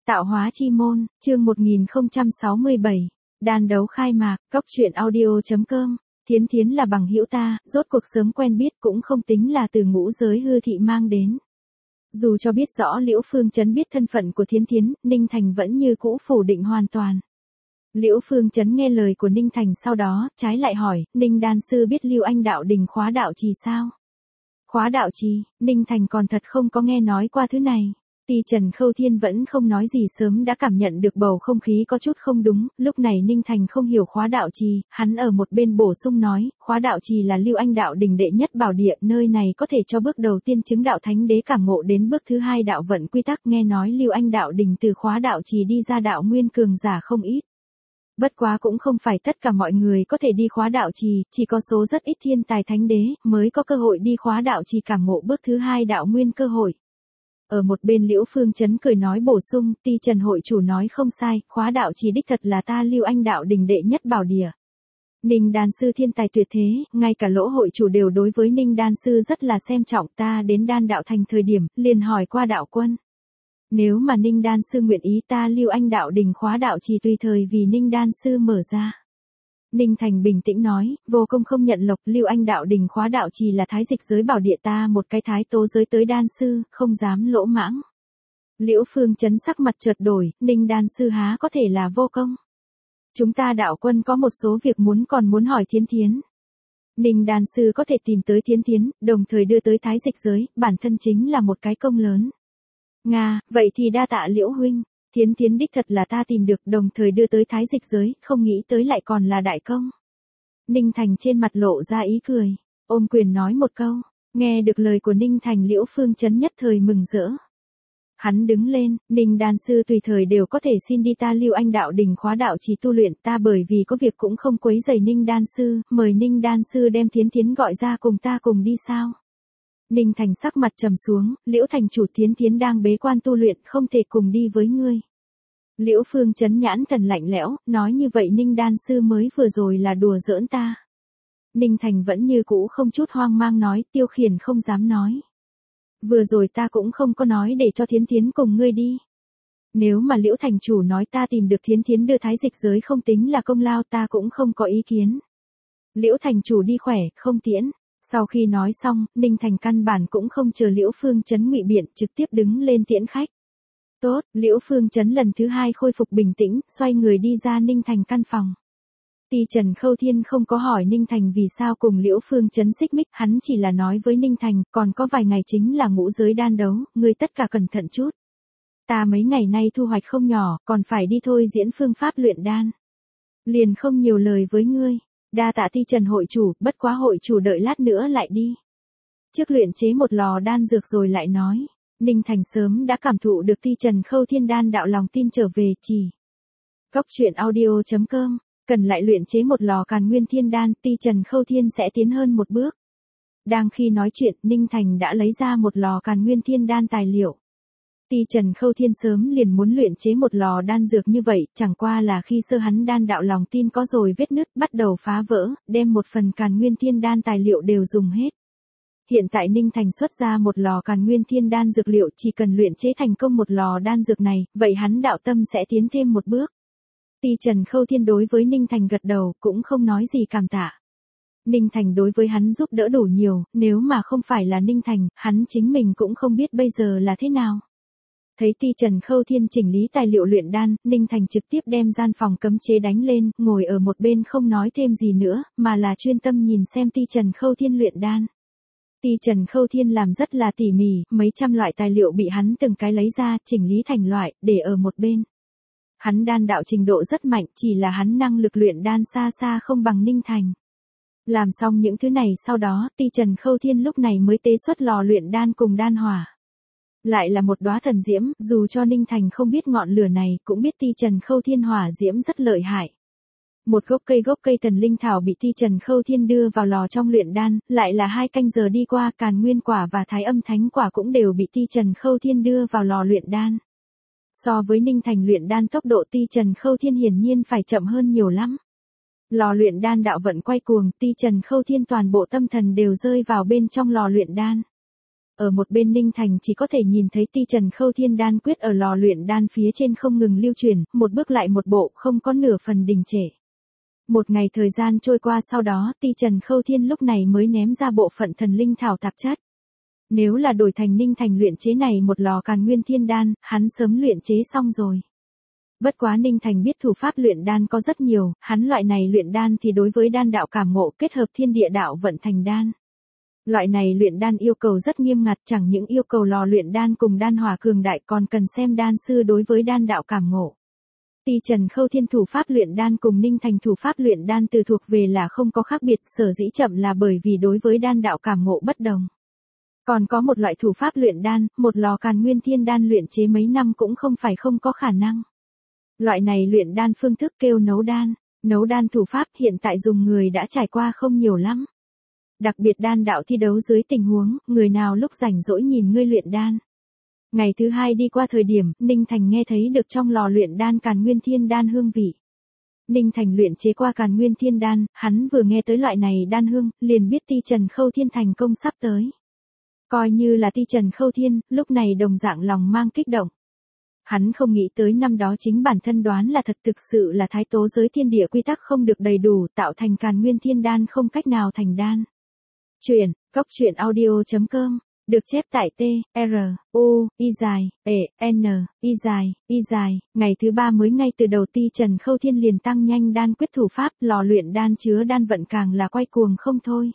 Tạo hóa chi môn, chương 1067. Đan đấu khai mạc, cóc truyện audio.com. Thiến Thiến là bằng hữu ta, rốt cuộc sớm quen biết cũng không tính là từ ngũ giới hư thị mang đến. Dù cho biết rõ Liễu Phương Chấn biết thân phận của Thiến Thiến, Ninh Thành vẫn như cũ phủ định hoàn toàn. Liễu Phương Chấn nghe lời của Ninh Thành sau đó, trái lại hỏi, Ninh đan sư biết Lưu Anh đạo đình khóa đạo trì sao? Khóa đạo trì, Ninh Thành còn thật không có nghe nói qua thứ này. Ti Trần Khâu Thiên vẫn không nói gì sớm đã cảm nhận được bầu không khí có chút không đúng, lúc này Ninh Thành không hiểu khóa đạo trì, hắn ở một bên bổ sung nói, khóa đạo trì là Lưu Anh đạo đình đệ nhất bảo địa, nơi này có thể cho bước đầu tiên chứng đạo thánh đế cảm ngộ đến bước thứ hai đạo vận quy tắc, nghe nói Lưu Anh đạo đình từ khóa đạo trì đi ra đạo nguyên cường giả không ít. Bất quá cũng không phải tất cả mọi người có thể đi khóa đạo trì, chỉ có số rất ít thiên tài thánh đế mới có cơ hội đi khóa đạo trì cảm ngộ bước thứ hai đạo nguyên cơ hội. Ở một bên Liễu Phương Chấn cười nói bổ sung, Ti Trần hội chủ nói không sai, khóa đạo trì đích thật là ta Lưu Anh đạo đình đệ nhất bảo địa. Ninh đan sư thiên tài tuyệt thế, ngay cả Lỗ hội chủ đều đối với Ninh đan sư rất là xem trọng, ta đến đan đạo thành thời điểm, liền hỏi qua đạo quân. Nếu mà Ninh đan sư nguyện ý ta Lưu Anh đạo đình khóa đạo trì tùy thời vì Ninh đan sư mở ra. Ninh Thành bình tĩnh nói, vô công không nhận lộc, Lưu Anh đạo đình khóa đạo trì là thái dịch giới bảo địa ta một cái thái tố giới tới đan sư, không dám lỗ mãng. Liễu Phương Chấn sắc mặt chợt đổi, Ninh đan sư há có thể là vô công. Chúng ta đạo quân có một số việc còn muốn hỏi Thiến Thiến. Ninh đan sư có thể tìm tới Thiến Thiến, đồng thời đưa tới thái dịch giới, bản thân chính là một cái công lớn. Nga, vậy thì đa tạ Liễu huynh. Thiến Thiến đích thật là ta tìm được, đồng thời đưa tới thái dịch giới, không nghĩ tới lại còn là đại công. Ninh Thành trên mặt lộ ra ý cười, ôm quyền nói một câu, nghe được lời của Ninh Thành Liễu Phương Chấn nhất thời mừng rỡ. Hắn đứng lên, Ninh đan sư tùy thời đều có thể xin đi ta Lưu Anh đạo đình khóa đạo trì tu luyện, ta bởi vì có việc cũng không quấy rầy Ninh đan sư, mời Ninh đan sư đem Thiến Thiến gọi ra cùng ta cùng đi sao? Ninh Thành sắc mặt trầm xuống, Liễu thành chủ Thiến Thiến đang bế quan tu luyện, không thể cùng đi với ngươi. Liễu Phương Chấn nhãn thần lạnh lẽo, nói như vậy Ninh đan sư mới vừa rồi là đùa giỡn ta. Ninh Thành vẫn như cũ không chút hoang mang nói, Tiêu Khiển không dám nói. Vừa rồi ta cũng không có nói để cho Thiến Thiến cùng ngươi đi. Nếu mà Liễu thành chủ nói ta tìm được Thiến Thiến đưa thái dịch giới không tính là công lao, ta cũng không có ý kiến. Liễu thành chủ đi khỏe, không tiễn. Sau khi nói xong, Ninh Thành căn bản cũng không chờ Liễu Phương Chấn ngụy biện, trực tiếp đứng lên tiễn khách. Tốt, Liễu Phương Chấn lần thứ hai khôi phục bình tĩnh, xoay người đi ra Ninh Thành căn phòng. Ti Trần Khâu Thiên không có hỏi Ninh Thành vì sao cùng Liễu Phương Chấn xích mích, hắn chỉ là nói với Ninh Thành, còn có vài ngày chính là ngũ giới đan đấu, ngươi tất cả cẩn thận chút. Ta mấy ngày nay thu hoạch không nhỏ, còn phải đi thôi diễn phương pháp luyện đan. Liền không nhiều lời với ngươi. Đa tạ Ti Trần hội chủ, bất quá hội chủ đợi lát nữa lại đi. Trước luyện chế một lò đan dược rồi lại nói. Ninh Thành sớm đã cảm thụ được Ti Trần Khâu Thiên đan đạo lòng tin trở về chỉ. Cóc truyện audio.com, cần lại luyện chế một lò Càn Nguyên Thiên đan, Ti Trần Khâu Thiên sẽ tiến hơn một bước. Đang khi nói chuyện, Ninh Thành đã lấy ra một lò Càn Nguyên Thiên đan tài liệu. Ti Trần Khâu Thiên sớm liền muốn luyện chế một lò đan dược như vậy, chẳng qua là khi sơ hắn đan đạo lòng tin có rồi vết nứt, bắt đầu phá vỡ, đem một phần Càn Nguyên Thiên đan tài liệu đều dùng hết. Hiện tại Ninh Thành xuất ra một lò Càn Nguyên Thiên đan dược liệu, chỉ cần luyện chế thành công một lò đan dược này, vậy hắn đạo tâm sẽ tiến thêm một bước. Ti Trần Khâu Thiên đối với Ninh Thành gật đầu, cũng không nói gì cảm tạ. Ninh Thành đối với hắn giúp đỡ đủ nhiều, nếu mà không phải là Ninh Thành, hắn chính mình cũng không biết bây giờ là thế nào. Thấy Ti Trần Khâu Thiên chỉnh lý tài liệu luyện đan, Ninh Thành trực tiếp đem gian phòng cấm chế đánh lên, ngồi ở một bên không nói thêm gì nữa, mà là chuyên tâm nhìn xem Ti Trần Khâu Thiên luyện đan. Ti Trần Khâu Thiên làm rất là tỉ mỉ, mấy trăm loại tài liệu bị hắn từng cái lấy ra, chỉnh lý thành loại, để ở một bên. Hắn đan đạo trình độ rất mạnh, chỉ là hắn năng lực luyện đan xa xa không bằng Ninh Thành. Làm xong những thứ này sau đó, Ti Trần Khâu Thiên lúc này mới tế xuất lò luyện đan cùng đan hỏa. Lại là một đóa thần diễm, dù cho Ninh Thành không biết ngọn lửa này, cũng biết Ti Trần Khâu Thiên hỏa diễm rất lợi hại. Một gốc cây thần linh thảo bị Ti Trần Khâu Thiên đưa vào lò trong luyện đan, lại là 2 canh giờ đi qua, Càn Nguyên quả và Thái Âm Thánh quả cũng đều bị Ti Trần Khâu Thiên đưa vào lò luyện đan. So với Ninh Thành luyện đan tốc độ Ti Trần Khâu Thiên hiển nhiên phải chậm hơn nhiều lắm. Lò luyện đan đạo vận quay cuồng, Ti Trần Khâu Thiên toàn bộ tâm thần đều rơi vào bên trong lò luyện đan. Ở một bên Ninh Thành chỉ có thể nhìn thấy Ti Trần Khâu Thiên đan quyết ở lò luyện đan phía trên không ngừng lưu chuyển, một bước lại một bộ, không có nửa phần đình trệ. Một ngày thời gian trôi qua sau đó, Ti Trần Khâu Thiên lúc này mới ném ra bộ phận thần linh thảo tạp chất. Nếu là đổi thành Ninh Thành luyện chế này một lò Càn Nguyên Thiên đan, hắn sớm luyện chế xong rồi. Bất quá Ninh Thành biết thủ pháp luyện đan có rất nhiều, hắn loại này luyện đan thì đối với đan đạo cảm ngộ kết hợp thiên địa đạo vận thành đan. Loại này luyện đan yêu cầu rất nghiêm ngặt, chẳng những yêu cầu lò luyện đan cùng đan hỏa cường đại còn cần xem đan sư đối với đan đạo cảm ngộ. Ti Trần Khâu Thiên thủ pháp luyện đan cùng Ninh Thành thủ pháp luyện đan từ thuộc về là không có khác biệt, sở dĩ chậm là bởi vì đối với đan đạo cảm ngộ bất đồng. Còn có một loại thủ pháp luyện đan, một lò Càn Nguyên Thiên đan luyện chế mấy năm cũng không phải không có khả năng. Loại này luyện đan phương thức kêu nấu đan. Nấu đan thủ pháp hiện tại dùng người đã trải qua không nhiều lắm. Đặc biệt đan đạo thi đấu dưới tình huống, người nào lúc rảnh rỗi nhìn ngươi luyện đan. Ngày thứ hai đi qua thời điểm, Ninh Thành nghe thấy được trong lò luyện đan Càn Nguyên Thiên đan hương vị. Ninh Thành luyện chế qua Càn Nguyên Thiên đan, hắn vừa nghe tới loại này đan hương, liền biết Ti Trần Khâu Thiên thành công sắp tới. Coi như là Ti Trần Khâu Thiên, lúc này đồng dạng lòng mang kích động. Hắn không nghĩ tới năm đó chính bản thân đoán là thật, thực sự là thái tố giới thiên địa quy tắc không được đầy đủ, tạo thành Càn Nguyên Thiên đan không cách nào thành đan. Cóc.audio.com được chép tại T, R, U, I dài, E, N, I dài, ngày thứ 3 mới ngay từ đầu Ti Trần Khâu Thiên liền tăng nhanh đan quyết thủ pháp, lò luyện đan chứa đan vận càng là quay cuồng không thôi.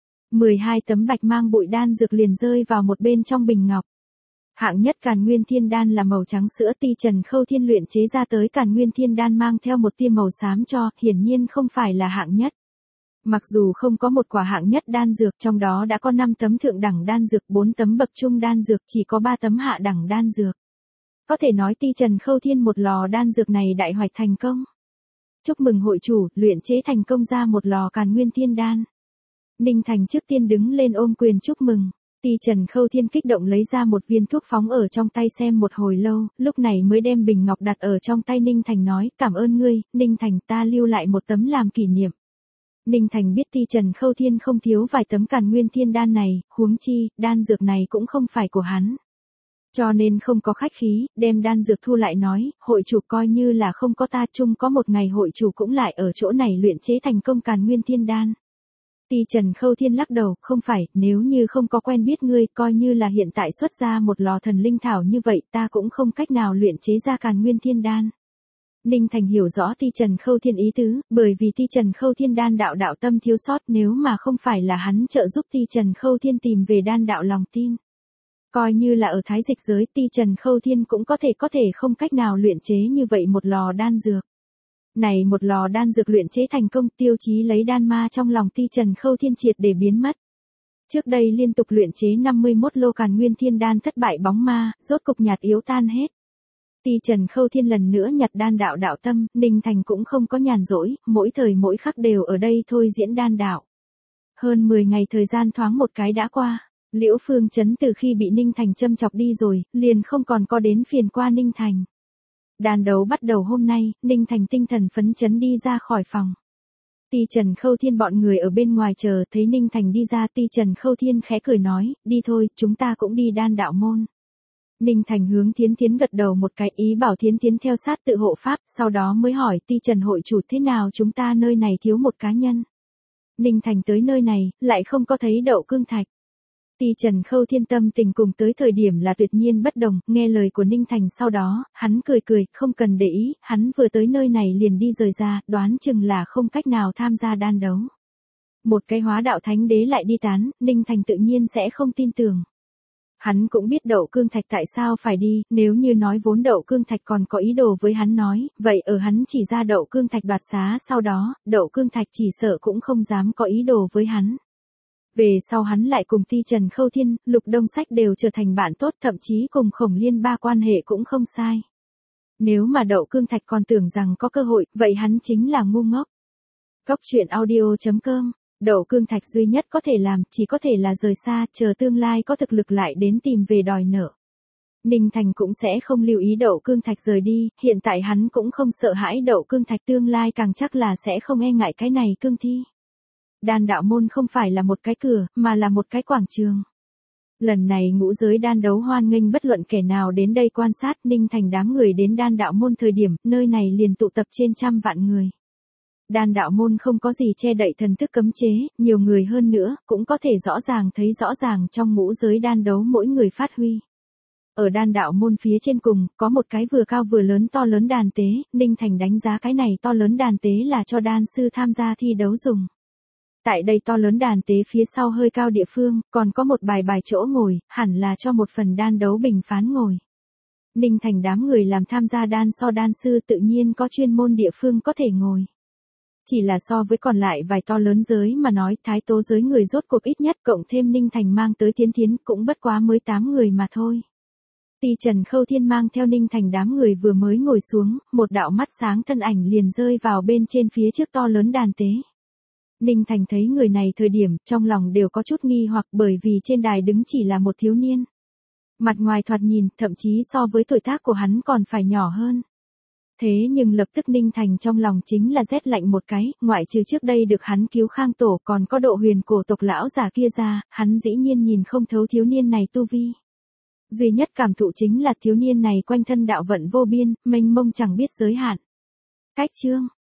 12 tấm bạch mang bụi đan dược liền rơi vào một bên trong bình ngọc. Hạng nhất Càn Nguyên Thiên đan là màu trắng sữa, Ti Trần Khâu Thiên luyện chế ra tới Càn Nguyên Thiên đan mang theo một tia màu xám cho, hiển nhiên không phải là hạng nhất. Mặc dù không có một quả hạng nhất đan dược, trong đó đã có 5 tấm thượng đẳng đan dược, 4 tấm bậc trung đan dược, chỉ có 3 tấm hạ đẳng đan dược. Có thể nói Ti Trần Khâu Thiên một lò đan dược này đại hoạch thành công. Chúc mừng hội chủ, luyện chế thành công ra một lò Càn Nguyên Thiên đan. Ninh Thành trước tiên đứng lên ôm quyền chúc mừng. Ti Trần Khâu Thiên kích động lấy ra một viên thuốc phóng ở trong tay xem một hồi lâu, lúc này mới đem bình ngọc đặt ở trong tay Ninh Thành nói, cảm ơn ngươi, Ninh Thành, ta lưu lại một tấm làm kỷ niệm. Ninh Thành biết Ti Trần Khâu Thiên không thiếu vài tấm Càn Nguyên Thiên đan này, huống chi, đan dược này cũng không phải của hắn. Cho nên không có khách khí, đem đan dược thu lại nói, hội chủ coi như là không có ta, chung có một ngày hội chủ cũng lại ở chỗ này luyện chế thành công Càn Nguyên Thiên đan. Ti Trần Khâu Thiên lắc đầu, không phải, nếu như không có quen biết ngươi, coi như là hiện tại xuất ra một lò thần linh thảo như vậy, ta cũng không cách nào luyện chế ra Càn Nguyên Thiên đan. Ninh Thành hiểu rõ Ti Trần Khâu Thiên ý tứ, bởi vì Ti Trần Khâu Thiên đan đạo đạo tâm thiếu sót, nếu mà không phải là hắn trợ giúp Ti Trần Khâu Thiên tìm về đan đạo lòng tin. Coi như là ở thái dịch giới, Ti Trần Khâu Thiên cũng có thể không cách nào luyện chế như vậy một lò đan dược. Này một lò đan dược luyện chế thành công, Tiêu Chí lấy đan ma trong lòng Ti Trần Khâu Thiên triệt để biến mất. Trước đây liên tục luyện chế 51 lô Càn Nguyên Thiên đan thất bại bóng ma, rốt cục nhạt yếu tan hết. Ti Trần Khâu Thiên lần nữa nhặt đan đạo đạo tâm, Ninh Thành cũng không có nhàn rỗi, mỗi thời mỗi khắc đều ở đây thôi diễn đan đạo. Hơn 10 ngày thời gian thoáng một cái đã qua, Liễu Phương Chấn từ khi bị Ninh Thành châm chọc đi rồi, liền không còn có đến phiền qua Ninh Thành. Đàn đấu bắt đầu hôm nay, Ninh Thành tinh thần phấn chấn đi ra khỏi phòng. Ti Trần Khâu Thiên bọn người ở bên ngoài chờ, thấy Ninh Thành đi ra, Ti Trần Khâu Thiên khẽ cười nói, đi thôi, chúng ta cũng đi đan đạo môn. Ninh Thành hướng Thiến Thiến gật đầu một cái, ý bảo Thiến Thiến theo sát tự hộ pháp, sau đó mới hỏi Ti Trần hội chủ, thế nào chúng ta nơi này thiếu một cá nhân. Ninh Thành tới nơi này, lại không có thấy Đậu Cương Thạch. Ti Trần Khâu Thiên tâm tình cùng tới thời điểm là tuyệt nhiên bất đồng, nghe lời của Ninh Thành sau đó, hắn cười, không cần để ý, hắn vừa tới nơi này liền đi rời ra, đoán chừng là không cách nào tham gia đan đấu. Một cái hóa đạo thánh đế lại đi tán, Ninh Thành tự nhiên sẽ không tin tưởng. Hắn cũng biết Đậu Cương Thạch tại sao phải đi, nếu như nói vốn Đậu Cương Thạch còn có ý đồ với hắn nói, vậy ở hắn chỉ ra Đậu Cương Thạch đoạt xá sau đó, Đậu Cương Thạch chỉ sợ cũng không dám có ý đồ với hắn. Về sau hắn lại cùng Ti Trần Khâu Thiên, Lục Đông Sách đều trở thành bạn tốt, thậm chí cùng Khổng Liên ba quan hệ cũng không sai. Nếu mà Đậu Cương Thạch còn tưởng rằng có cơ hội, vậy hắn chính là ngu ngốc. Cóc.audio.com Đậu Cương Thạch duy nhất có thể làm, chỉ có thể là rời xa, chờ tương lai có thực lực lại đến tìm về đòi nợ. Ninh Thành cũng sẽ không lưu ý Đậu Cương Thạch rời đi, hiện tại hắn cũng không sợ hãi Đậu Cương Thạch, tương lai càng chắc là sẽ không e ngại cái này cương thi. Đan đạo môn không phải là một cái cửa, mà là một cái quảng trường. Lần này ngũ giới đan đấu hoan nghênh bất luận kẻ nào đến đây quan sát. Ninh Thành đám người đến đan đạo môn thời điểm, nơi này liền tụ tập trên trăm vạn người. Đan đạo môn không có gì che đậy thần thức cấm chế, nhiều người hơn nữa, cũng có thể rõ ràng thấy rõ ràng trong ngũ giới đan đấu mỗi người phát huy. Ở đan đạo môn phía trên cùng, có một cái vừa cao vừa lớn to lớn đàn tế, Ninh Thành đánh giá cái này to lớn đàn tế là cho đan sư tham gia thi đấu dùng. Tại đây to lớn đàn tế phía sau hơi cao địa phương, còn có một bài chỗ ngồi, hẳn là cho một phần đan đấu bình phán ngồi. Ninh Thành đám người làm tham gia đan sư tự nhiên có chuyên môn địa phương có thể ngồi. Chỉ là so với còn lại vài to lớn giới mà nói, thái tố giới người rốt cuộc ít nhất, cộng thêm Ninh Thành mang tới Thiến cũng bất quá mới 8 người mà thôi. Ti Trần Khâu Thiên mang theo Ninh Thành đám người vừa mới ngồi xuống, một đạo mắt sáng thân ảnh liền rơi vào bên trên phía trước to lớn đàn tế. Ninh Thành thấy người này thời điểm, trong lòng đều có chút nghi hoặc, bởi vì trên đài đứng chỉ là một thiếu niên. Mặt ngoài thoạt nhìn, thậm chí so với tuổi tác của hắn còn phải nhỏ hơn. Thế nhưng lập tức Ninh Thành trong lòng chính là rét lạnh một cái, ngoại trừ trước đây được hắn cứu Khang Tổ còn có Độ Huyền cổ tộc lão già kia ra, hắn dĩ nhiên nhìn không thấu thiếu niên này tu vi. Duy nhất cảm thụ chính là thiếu niên này quanh thân đạo vận vô biên, mênh mông chẳng biết giới hạn. Cách chương